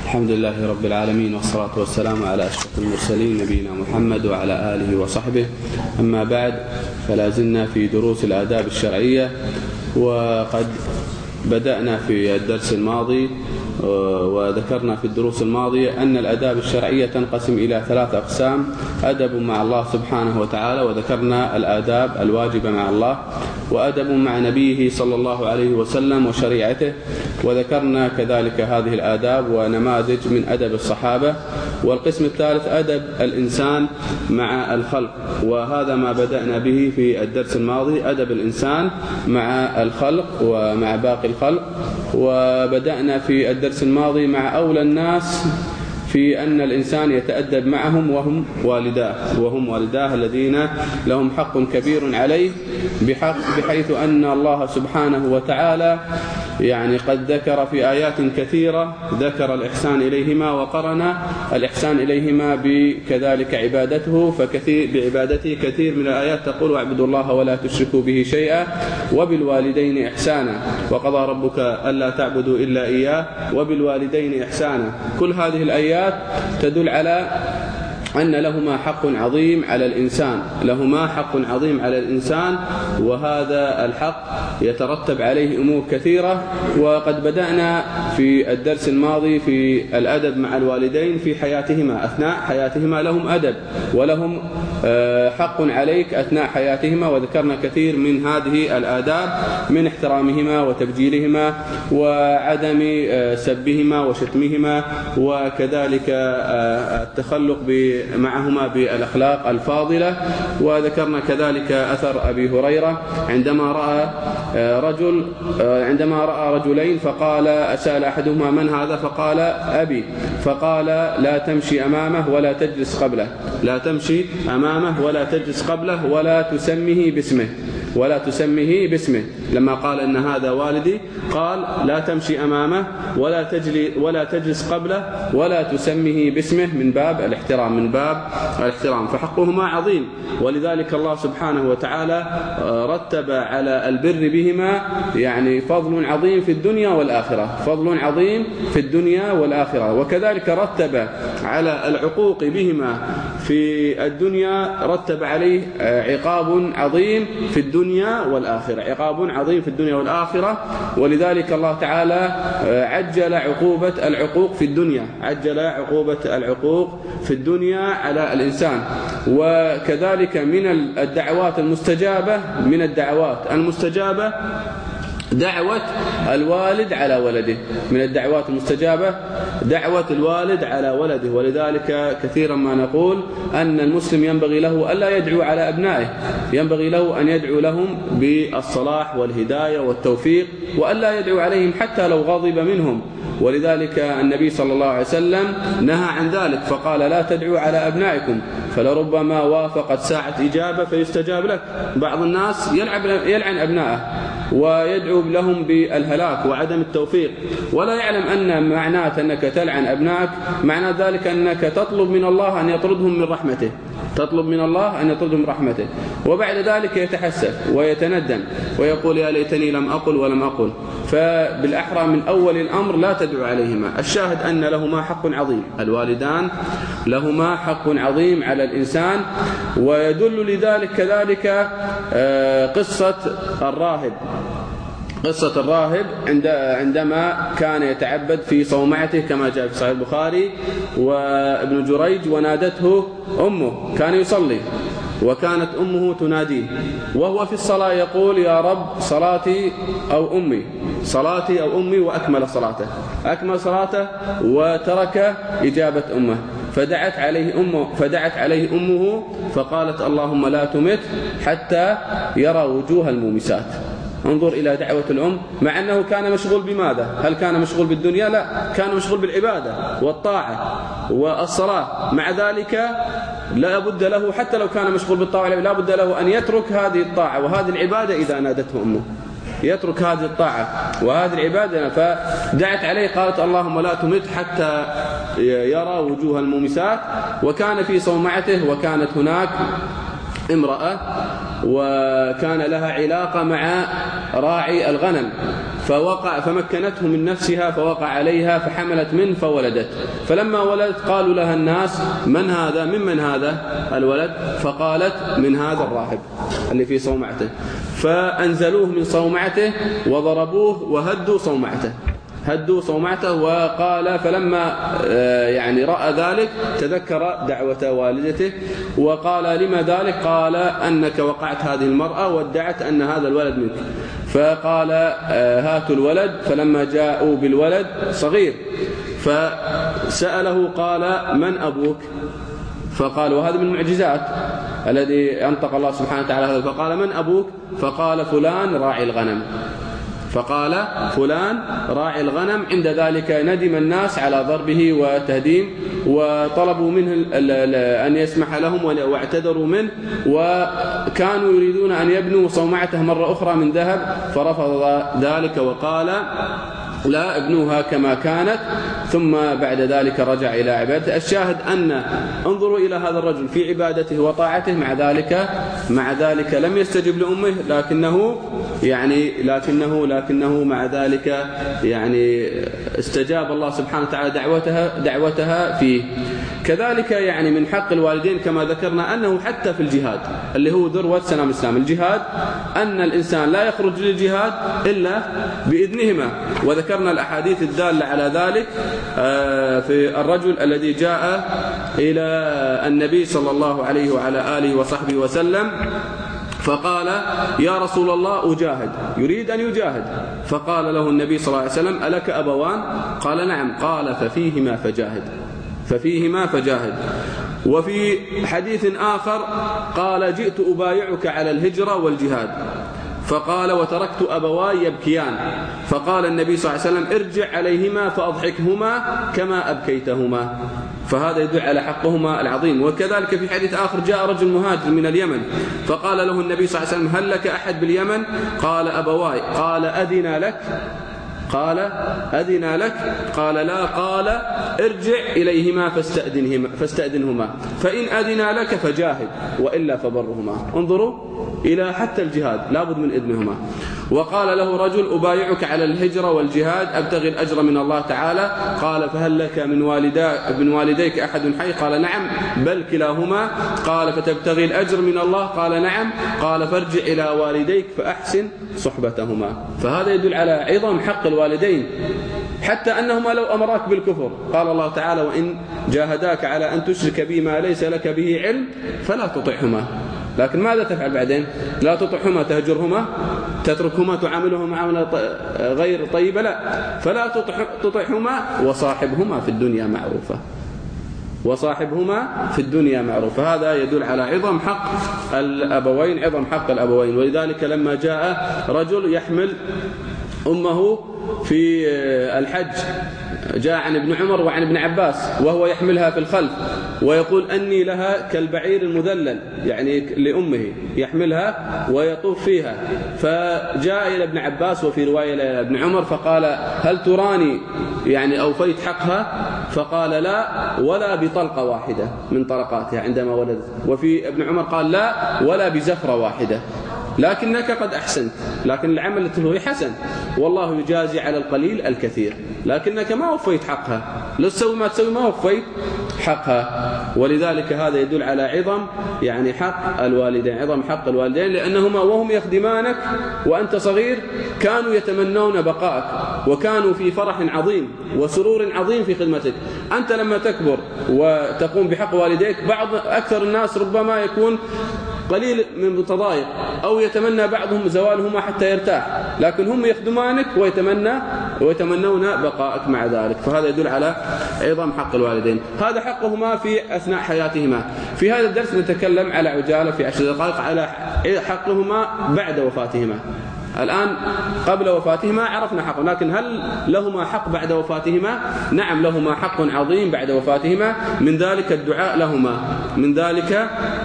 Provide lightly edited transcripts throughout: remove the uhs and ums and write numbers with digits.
الحمد لله رب العالمين، والصلاة والسلام على أشرف المرسلين نبينا محمد وعلى آله وصحبه. أما بعد، فلا زلنا في دروس الآداب الشرعية، وقد بدأنا في الدرس الماضي وذكرنا في الدروس الماضية أن الآداب الشرعية تنقسم إلى 3 أقسام: أدب مع الله سبحانه وتعالى، وذكرنا الآداب الواجبة مع الله، وأدب مع نبيه صلى الله عليه وسلم وشريعته، وذكرنا كذلك هذه الآداب ونماذج من أدب الصحابة. والقسم الثالث أدب الإنسان مع الخلق، وهذا ما بدأنا به في الدرس الماضي، أدب الإنسان مع الخلق ومع باقي الخلق. وبدأنا في الدرس الماضي مع أولى الناس في أن الإنسان يتأدب معهم وهم والداه الذين لهم حق كبير عليه، بحيث أن الله سبحانه وتعالى قد ذكر في آيات كثيرة ذكر الإحسان إليهما، وقرن الإحسان إليهما بكذلك عبادته، بعبادته كثير من الآيات تقول: واعبدوا الله ولا تشركوا به شيئا وبالوالدين إحسانا، وقضى ربك ألا تعبدوا إلا إياه وبالوالدين إحسانا. كل هذه الآيات تدل على أن لهما حق عظيم على الإنسان، وهذا الحق يترتب عليه أمور كثيرة. وقد بدأنا في الدرس الماضي في الأدب مع الوالدين في حياتهما، أثناء حياتهما لهم أدب ولهم حق عليك أثناء حياتهما، وذكرنا كثير من هذه الآداب، من احترامهما وتبجيلهما وعدم سبهما وشتمهما، وكذلك التخلق معهما بالأخلاق الفاضلة. وذكرنا كذلك أثر أبي هريرة عندما رأى رجلين فقال: سأل أحدهما: من هذا؟ فقال: أبي. فقال: لا تمشي أمامه ولا تجلس قبله ولا تسميه باسمه. لما قال إن هذا والدي، قال: لا تمشي أمامه ولا تجلس قبله ولا تسميه باسمه، من باب الاحترام، فحقهما عظيم. ولذلك الله سبحانه وتعالى رتب على البر بهما فضل عظيم في الدنيا والآخرة، وكذلك رتب على العقوق بهما في الدنيا، رتب عليه عقاب عظيم في الدنيا والآخرة. ولذلك الله تعالى عجل عقوبة العقوق في الدنيا على الإنسان. وكذلك من الدعوات المستجابة دعوة الوالد على ولده. ولذلك كثيرا ما نقول أن المسلم ينبغي له ألا يدعو على أبنائه، ينبغي له أن يدعو لهم بالصلاح والهداية والتوفيق، وألا يدعو عليهم حتى لو غضب منهم. ولذلك النبي صلى الله عليه وسلم نهى عن ذلك، فقال: لا تدعوا على أبنائكم فلربما وافقت ساعة إجابة فيستجاب لك. بعض الناس يلعن أبنائه ويدعو لهم بالهلاك وعدم التوفيق، ولا يعلم أن معناه أنك تلعن أبنائك معنى ذلك أنك تطلب من الله أن يطردهم من رحمته، وبعد ذلك يتحسف ويتندم ويقول: يا ليتني لم أقل ولم أقل. فبالأحرى من أول الأمر لا تدعو عليهما. الشاهد أن لهما حق عظيم، الوالدان لهما حق عظيم على الإنسان. ويدل لذلك كذلك قصة الراهب عندما كان يتعبد في صومعته، كما جاء في صحيح البخاري وابن جريج: ونادته أمه، كان يصلي وكانت أمه تناديه وهو في الصلاة يقول: يا رب صلاتي أو أمي، وأكمل صلاته وترك إجابة أمه، فدعت عليه أمه فقالت: اللهم لا تمت حتى يرى وجوه المومسات. انظر إلى دعوة الأم، مع أنه كان مشغول بماذا؟ هل كان مشغول بالدنيا؟ لا، كان مشغول بالعبادة والطاعة والصلاة. مع ذلك لا بد له، حتى لو كان مشغول بالطاعة، لا بد له أن يترك هذه الطاعة وهذه العبادة إذا نادته أمه، يترك هذه الطاعة وهذه العبادة. فدعت عليه، قالت: اللهم لا تمت حتى يرى وجوه المومسات. وكان في صومعته، وكانت هناك امرأة وكان لها علاقة مع راعي الغنم، فمكنته من نفسها فوقع عليها فحملت منه فولدت. فلما ولدت قالوا لها الناس: من هذا؟ ممن هذا الولد؟ فقالت: من هذا الراهب اللي في صومعته. فأنزلوه من صومعته وضربوه وهدوا صومعته. وقال فلما يعني رأى ذلك تذكر دعوة والدته وقال: لما ذلك؟ قال: أنك وقعت هذه المرأة وادعت أن هذا الولد منك. فقال: هاتوا الولد. فلما جاءوا بالولد صغير فسأله قال: من أبوك؟ فقال، وهذا من المعجزات الذي أنطق الله سبحانه وتعالى هذا، فقال: من أبوك؟ فقال: فلان راعي الغنم. راعي الغنم. عند ذلك ندم الناس على ضربه وتهديم وطلبوا منه أن يسمح لهم واعتذروا منه، وكانوا يريدون أن يبنوا صومعته مرة أخرى من ذهب فرفض ذلك وقال: لا، ابنوها كما كانت. ثم بعد ذلك رجع إلى عبادته. الشاهد أن انظروا إلى هذا الرجل في عبادته وطاعته، مع ذلك لم يستجب لأمه، لكنه مع ذلك يعني استجاب الله سبحانه وتعالى دعوتها فيه. كذلك يعني من حق الوالدين كما ذكرنا أنه حتى في الجهاد اللي هو ذروة سنام الإسلام، الجهاد أن الإنسان لا يخرج للجهاد إلا بإذنهما. وذكرنا الأحاديث الدالة على ذلك في الرجل الذي جاء إلى النبي صلى الله عليه وعلى آله وصحبه وسلم فقال: يا رسول الله أجاهد، يريد أن يجاهد. فقال له النبي صلى الله عليه وسلم: ألك أبوان؟ قال: نعم. قال: ففيهما فجاهد. وفي حديث آخر قال: جئت أبايعك على الهجرة والجهاد. فقال: وتركت أبواي يبكيان. فقال النبي صلى الله عليه وسلم: ارجع عليهما فأضحكهما كما أبكيتهما. فهذا يدل على حقهما العظيم. وكذلك في حديث آخر جاء رجل مهاجر من اليمن فقال له النبي صلى الله عليه وسلم: هل لك أحد باليمن؟ قال: أبواي. قال: أذن لك؟ قال: لا. قال: ارجع إليهما فاستأذنهما فإن أذن لك فجاهد وإلا فبرهما. انظروا إلى حتى الجهاد لابد من إذنهما. وقال له رجل: أبايعك على الهجرة والجهاد أبتغي الأجر من الله تعالى. قال: فهل لك من والديك أحد حي؟ قال: نعم، بل كلاهما. قال: فتبتغي الأجر من الله؟ قال: نعم. قال: فارجع إلى والديك فأحسن صحبتهما. فهذا يدل على عظم حق الوالدين، حتى أنهما لو أمراك بالكفر قال الله تعالى: وإن جاهداك على أن تشرك بي ما ليس لك به علم فلا تطعهما. لكن ماذا تفعل بعدين؟ لا تطعهما، تهجرهما، تتركهما، تعاملهما معاملة غير طيبة؟ لا، فلا تطعهما وصاحبهما في الدنيا معروفة. هذا يدل على عظم حق الأبوين. ولذلك لما جاء رجل يحمل أمه في الحج جاء عن ابن عمر وعن ابن عباس وهو يحملها في الخلف ويقول: أني لها كالبعير المذلل، يعني لأمه يحملها ويطوف فيها. فجاء إلى ابن عباس وفي رواية إلى ابن عمر فقال: هل تراني يعني أوفيت حقها؟ فقال: لا، ولا بطلقة واحدة من طلقاتها عندما ولدت. وفي ابن عمر قال: لا، ولا بزفرة واحدة، لكنك قد أحسنت، لكن العمل التلوي حسن، والله يجازي على القليل الكثير، لكنك ما وفيت حقها، لو تسوي ما تسوي ما وفيت حقها. ولذلك هذا يدل على عظم يعني حق الوالدين، لأنهما وهم يخدمانك وأنت صغير كانوا يتمنون بقائك، وكانوا في فرح عظيم وسرور عظيم في خدمتك. أنت لما تكبر وتقوم بحق والديك أكثر الناس ربما يكون قليل من تضايق أو يتمنى بعضهم زوالهما حتى يرتاح، لكن هم يخدمانك ويتمنون بقائك مع ذلك. فهذا يدل على عظم حق الوالدين. هذا حقهما في أثناء حياتهما. في هذا الدرس نتكلم على عجالة في 10 دقائق على حقهما بعد وفاتهما. الآن قبل وفاتهما عرفنا حقهم، لكن هل لهما حق بعد وفاتهما؟ نعم، لهما حق عظيم بعد وفاتهما، من ذلك الدعاء لهما، من ذلك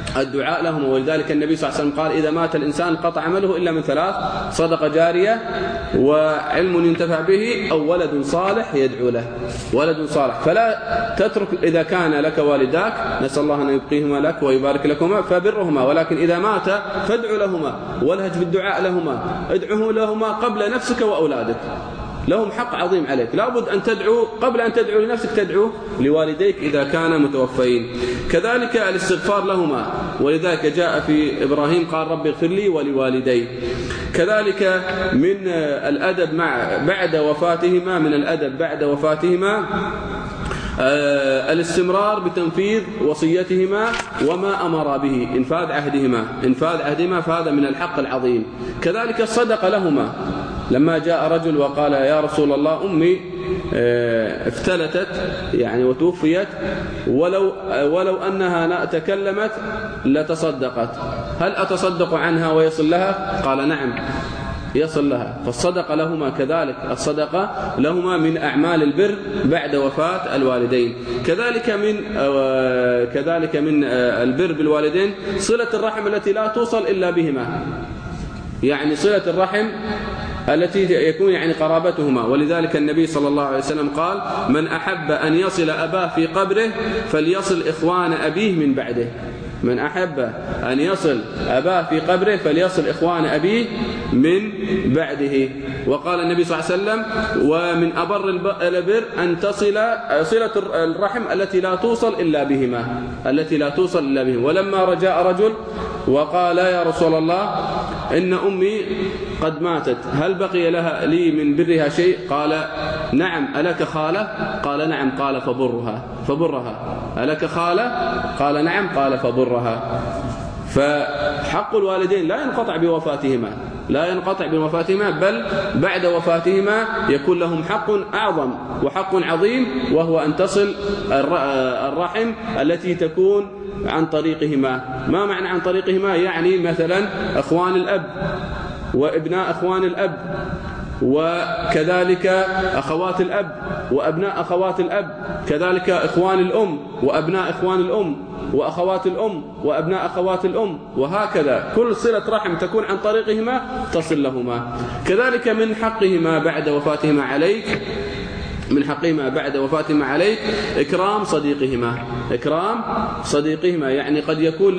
الدعاء لهما. ولذلك النبي صلى الله عليه وسلم قال إذا مات الإنسان قطع عمله إلا من 3: صدقة جارية، وعلم ينتفع به، أو ولد صالح يدعو له. ولد صالح، فلا تترك إذا كان لك والداك، نسأل الله أن يبقيهما لك ويبارك لكما، فبرهما، ولكن إذا مات فادعو لهما، والهج بالدعاء لهما، ادعوه لهما قبل نفسك وأولادك، لهم حق عظيم عليك. لابد أن تدعو قبل أن تدعو لنفسك، تدعو لوالديك إذا كان متوفين. كذلك الاستغفار لهما، ولذلك جاء في إبراهيم قال رب اغفر لي ولوالدي. كذلك من الأدب بعد وفاتهما، من الأدب بعد وفاتهما الاستمرار بتنفيذ وصيتهما وما أمر به، إنفاذ عهدهما، فهذا من الحق العظيم. كذلك الصدقة لهما، لما جاء رجل وقال يا رسول الله أمي افتلتت يعني وتوفيت، ولو أنها تكلمت لتصدقت، هل أتصدق عنها ويصل لها؟ قال نعم يصل لها. فالصدقة لهما كذلك، الصدقة لهما من أعمال البر بعد وفاة الوالدين. كذلك من البر بالوالدين صلة الرحم التي لا توصل إلا بهما، يعني صلة الرحم التي يكون يعني قرابتهما. ولذلك النبي صلى الله عليه وسلم قال من أحب أن يصل أباه في قبره فليصل إخوان أبيه من بعده. من أحب أن يصل أباه في قبره فليصل إخوان أبيه من بعده. وقال النبي صلى الله عليه وسلم ومن أبر البر أن تصل صلة الرحم التي لا توصل إلا بهما، ولما رجاء رجل وقال يا رسول الله إن أمي قد ماتت، هل بقي لي من برها شيء؟ قال نعم. ألك خالة؟ قال نعم. قال فبرها. ألك خالة؟ قال نعم. قال فبرها. فحق الوالدين لا ينقطع بوفاتهما، بل بعد وفاتهما يكون لهم حق أعظم وحق عظيم، وهو أن تصل الرحم التي تكون عن طريقهما. ما معنى عن طريقهما؟ يعني مثلا أخوان الأب وابناء أخوان الأب، وكذلك أخوات الأب وأبناء أخوات الأب، كذلك إخوان الأم وأبناء إخوان الأم، وأخوات الأم وأبناء أخوات الأم، وهكذا كل صلة رحم تكون عن طريقهما تصل لهما. كذلك من حقهما بعد وفاتهما عليك إكرام صديقهما، يعني قد يكون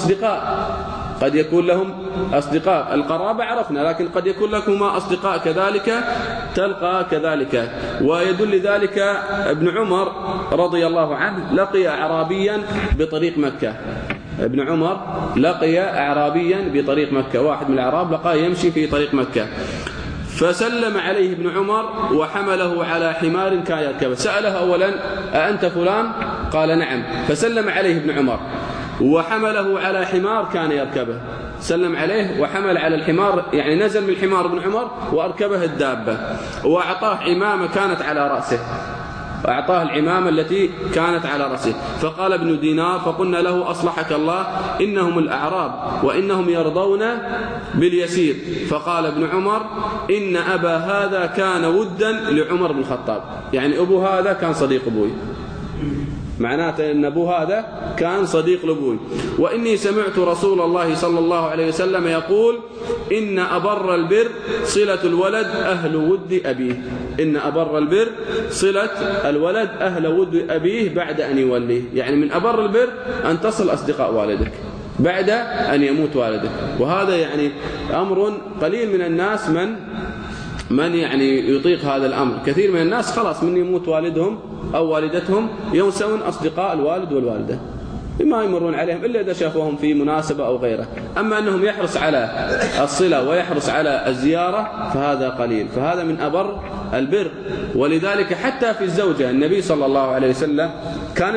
لهم أصدقاء، القرابة عرفنا، لكن قد يكون لكما أصدقاء كذلك تلقى كذلك. ويدل ذلك ابن عمر رضي الله عنه لقي أعرابيا بطريق مكة. ابن عمر لقي أعرابيا بطريق مكة، واحد من الأعراب لقاه يمشي في طريق مكة، فسلم عليه ابن عمر وحمله على حمار كان يركبه. سأله أولا أأنت فلان؟ قال نعم. فسلم عليه ابن عمر وحمله على حمار كان يركبه، سلم عليه وحمل على الحمار، يعني نزل من الحمار ابن عمر وأركبه الدابة، وأعطاه عمامة كانت على رأسه، أعطاه العمامة التي كانت على رأسه. فقال ابن دينار فقلنا له أصلحك الله إنهم الأعراب وإنهم يرضون باليسير. فقال ابن عمر إن أبا هذا كان ودا لعمر بن الخطاب، يعني أبو هذا كان صديق أبوي، معناته أن أبو هذا كان صديق لأبوي. وإني سمعت رسول الله صلى الله عليه وسلم يقول إن أبر البر صلة الولد أهل ود أبيه، إن أبر البر صلة الولد أهل ود أبيه بعد أن يوليه، يعني من أبر البر أن تصل أصدقاء والدك بعد أن يموت والدك. وهذا يعني أمر قليل من الناس من يعني يطيق هذا الأمر. كثير من الناس خلاص من يموت والدهم أو والدتهم ينسون أصدقاء الوالد والوالدة، ما يمرون عليهم إلا إذا شافوهم في مناسبة أو غيره. أما أنهم يحرص على الصلة ويحرص على الزيارة فهذا قليل، فهذا من أبر البر. ولذلك حتى في الزوجة النبي صلى الله عليه وسلم كان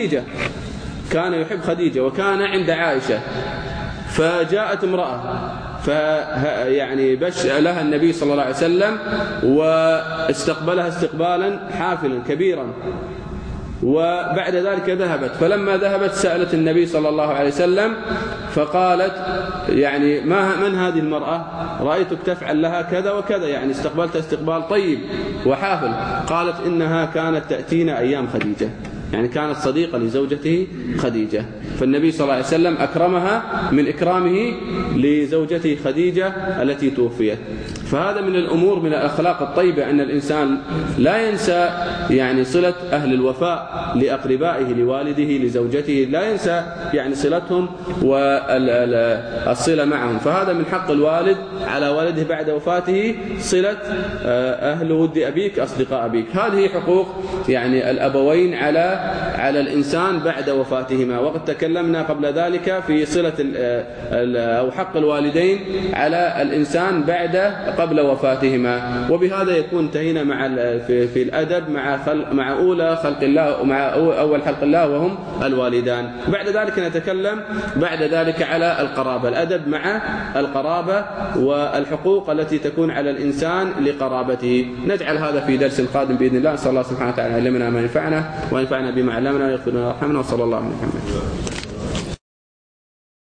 يحب خديجة وكان عند عائشة، فجاءت امرأة يعني بش لها النبي صلى الله عليه وسلم واستقبلها استقبالا حافلا كبيرا، وبعد ذلك ذهبت. فلما ذهبت سألت النبي صلى الله عليه وسلم فقالت يعني من هذه المرأة؟ رأيتك تفعل لها كذا وكذا، يعني استقبلت استقبال طيب وحافل. قالت إنها كانت تأتينا أيام خديجة، يعني كانت صديقة لزوجته خديجة، فالنبي صلى الله عليه وسلم أكرمها من إكرامه لزوجته خديجة التي توفيت. فهذا من الأمور، من الأخلاق الطيبة، أن الإنسان لا ينسى يعني صلة أهل الوفاء لأقربائه، لوالده، لزوجته، لا ينسى يعني صلتهم والصلة معهم. فهذا من حق الوالد على ولده بعد وفاته صلة أهل ود أبيك، أصدقاء أبيك. هذه حقوق يعني الأبوين على الإنسان بعد وفاتهما. وقد تكلمنا قبل ذلك في صلة أو حق الوالدين على الإنسان قبل وفاتهما. وبهذا يكون انتهينا في الأدب مع أولى خلق الله، ومع أول خلق الله وهم الوالدان. بعد ذلك نتكلم بعد ذلك على القرابة، الأدب مع القرابة والحقوق التي تكون على الإنسان لقرابته. نجعل هذا في درس قادم بإذن الله. نسأل الله سبحانه وتعالى أن يعلمنا ما ينفعنا وينفعنا بما علمنا ويغفر لنا ويرحمنا، وصلى الله على محمد.